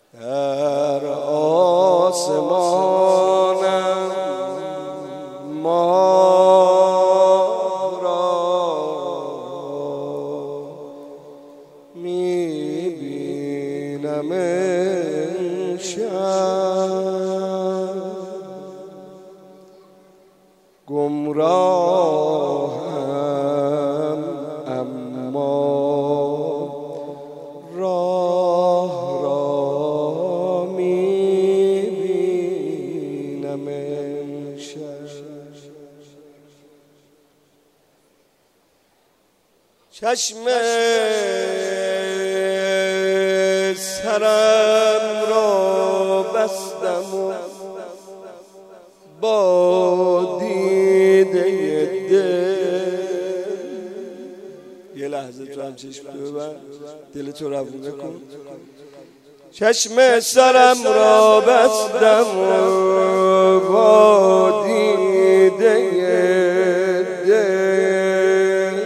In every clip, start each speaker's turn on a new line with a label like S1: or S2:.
S1: در آسمانم ماه را میبینم امشب، گمراهم اما راه را میبینم امشب. چشم سرم را بستم و با دیده دل، یه لحظه تو هم چشم تو ببر، دل تو روونه کن. چشم سرم را بستم و با دیده دل،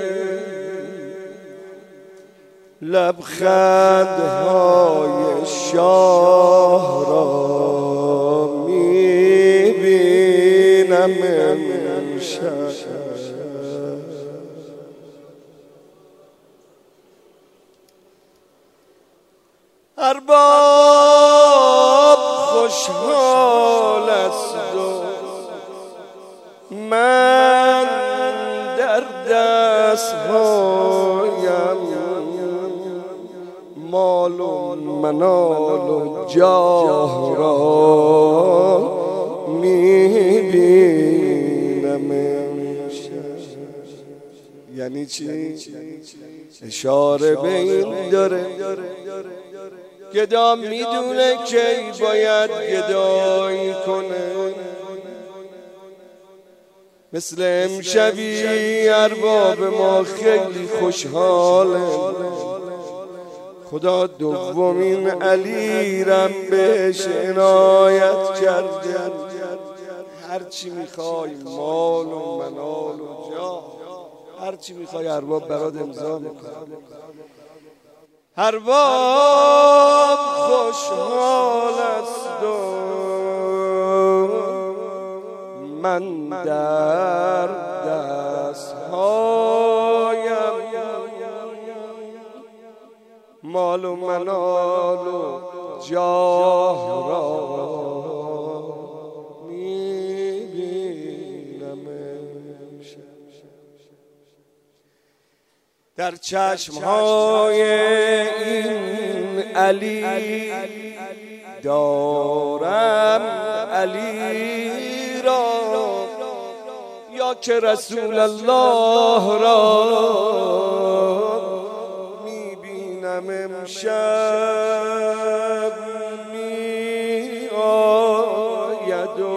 S1: لبخندهای شاه را میبینم امشب. ارباب خوشحال است و من در دستهایم مال و منال و جاه را میبینم امشب. یعنی چی؟ اشاره به این داره گدا میدونه که باید گدایی کنه. مثل امشبی ارباب ما خیلی خوشحاله، خدا دومین علی رم بهش عنایت کرده. هرچی میخوای مال و منال و جاه، هرچی میخوای ارباب برات امضا میکنه. ارباب خوشحال است و من در دستهایم مال و منال و جاه را میبینم. در چشمهای این علی دارم علی را، یا که رسول الله را میبینم امشب. می آید و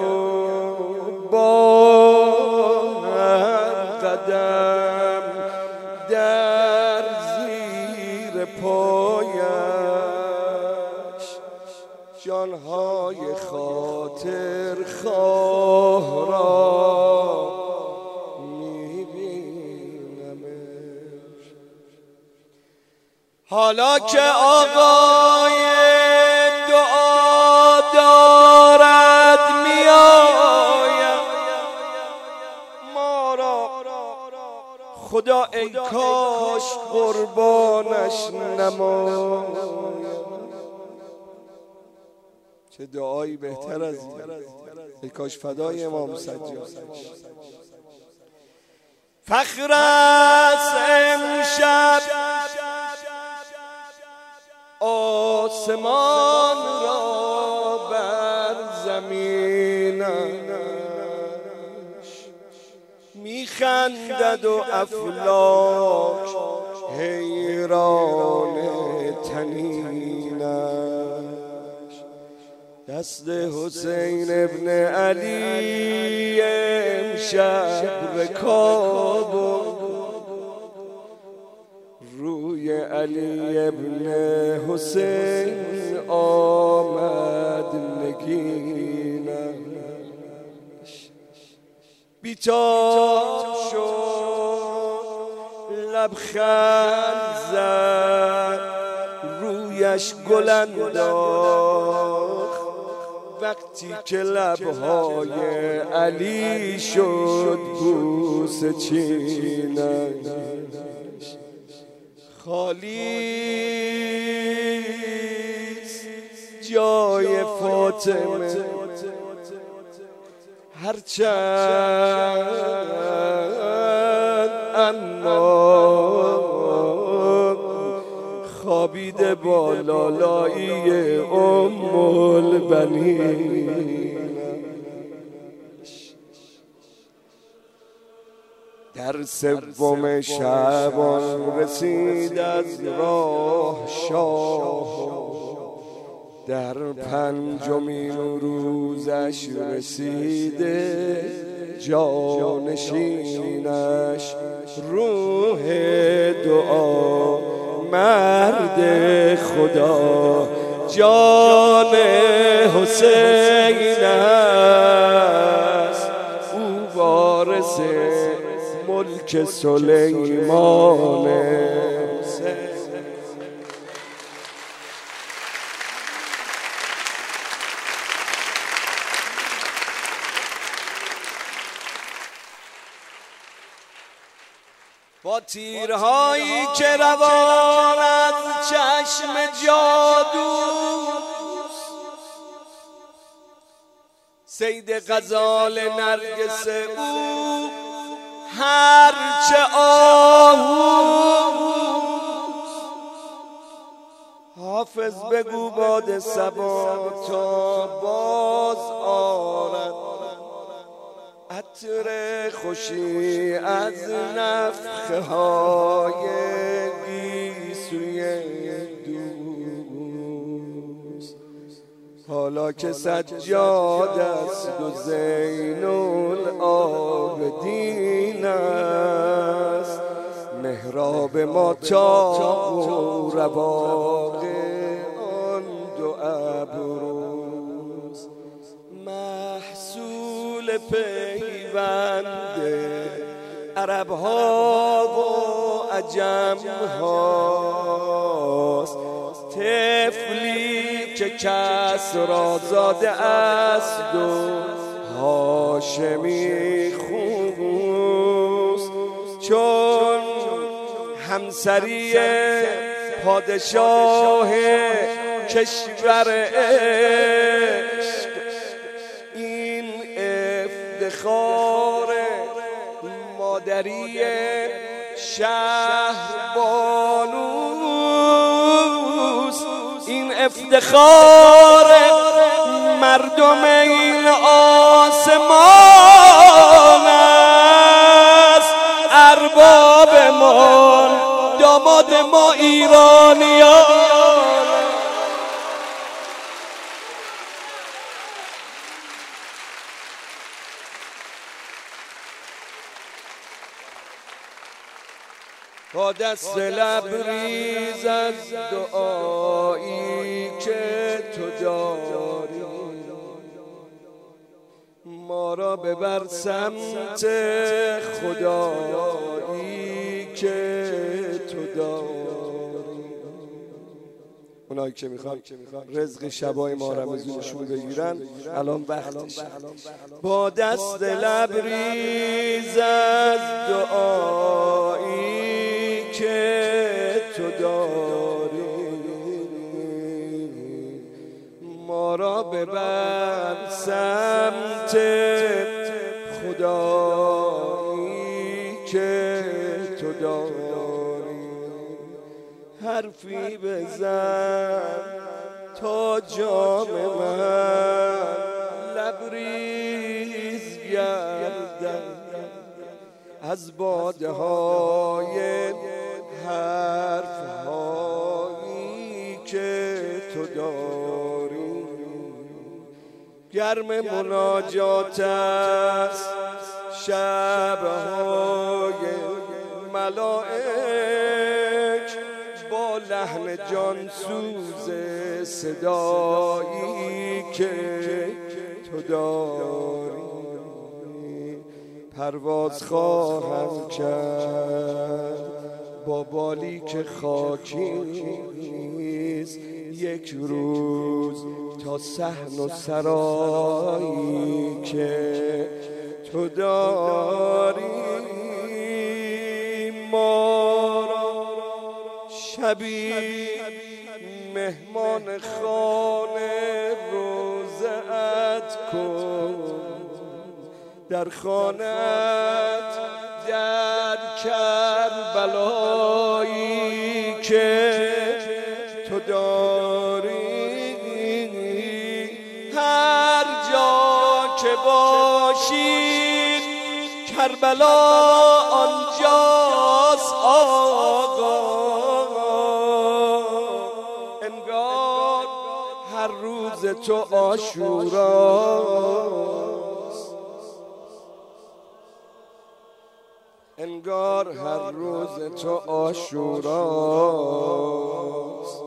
S1: با هر قدم در زیر پایش جانهای خاطر خواه را میبینم. حالا که آقای دعا دارد میآید ما را، خدا ای کاش قربانش نماید. چه دعایی بهتر از این، ای کاش فدای امام سجاد. فخر است امشب آسمان را بر زمینش، میخندد و افلاک حیران طنینش. دست حسین ابن علی امشب رکاب و روی علی ابن حسین آمد نگینش. بیتاب شد لبخند زد روی رویش گل انداخت وقتی که لبهای علی شد بوسه چینش خالیست جای فاطمه هرچند اما خوابیده با لالایی ام البنین در سوم شعبان رسید از راه شاه در پنجمین روزش رسیده جانشینش روح دعا مرد خدا جان حسین است او وارث ملک سلیمان با تیرهایی که روان از چشم جادو صید غزال نرگس او هرچه آهوست حافظ بگو باد صبا تا باز آرد عطر خوشی از نفخه های گیسوی دوست حالا که سجاد است و زین العابدین است محراب ما تا رواق آن دو ابروست محصول پیوند عرب ها و عجم هاست طفلی که کسری زاده است و هاشمی خوست چون همسری پادشاه کشور عشق این افتخار مادری شهربانوست این افتخار مردم این آسمان است ارباب ما داماد ما ایرانیان با دست لبریز از دعایی که تو داری ما را ببر سمت خدایی که تو داری اونایی که میخوان رزق شبای ما رمضانشون بگیرن الان وقتش با دست لبریز از دعایی که تو داری ما را ببر سمت خدایی که تو داری حرفی بزن تا جام من لبریز گردد از باده های حرف هایی که تو داری گرم مناجات است شبهای ملائک با لحن جانسوز صدایی که تو داری پرواز خواهم کرد با بالی که خاکی نیست یک روز تا صحن و سرایی که تو داری ما را شبی مهمان خانه روزت کن، در خانت در کربلایی که تو داری، هر جا که باشی کربلا آنجاست آقا. انگار هر روز تو عاشوراست، انگار هر روز تو عاشوراست.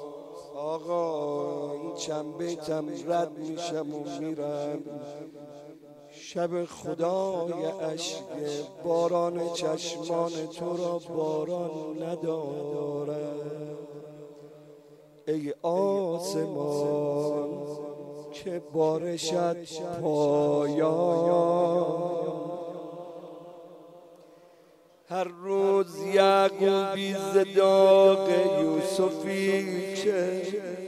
S1: آقا این چند بیتم رد میشم و میرم، شب خدای اشک باران چشمان تو را باران ندارد. ای آسمان که بارشت پایان، هر روز یعقوبی ز داغ یوسفی که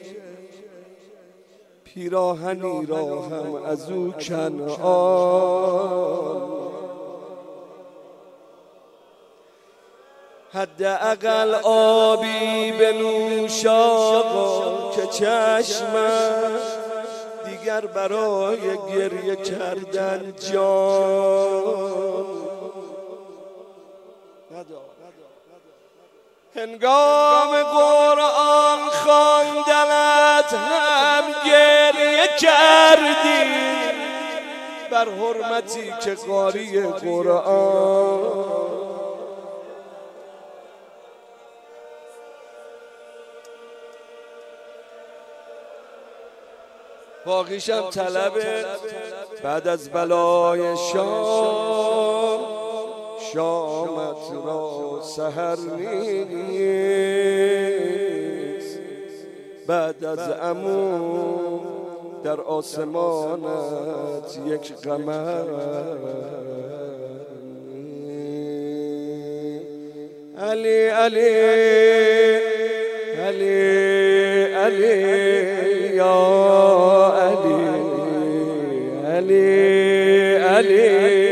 S1: پیراهنی را هم از او کنعان، حداقل آبی بنوش آقا که چشمم دیگر برای گریه کردن جان ندارد. هنگام قرآن خواندنت هم گریه کردی بر حرمتی که قاری قرآن. باقیشم طلبه بعد از بلای شامت را سحر نیست، بعد از عمو در آسمانت یک قمر. علی علی علی علی یا علی علی علی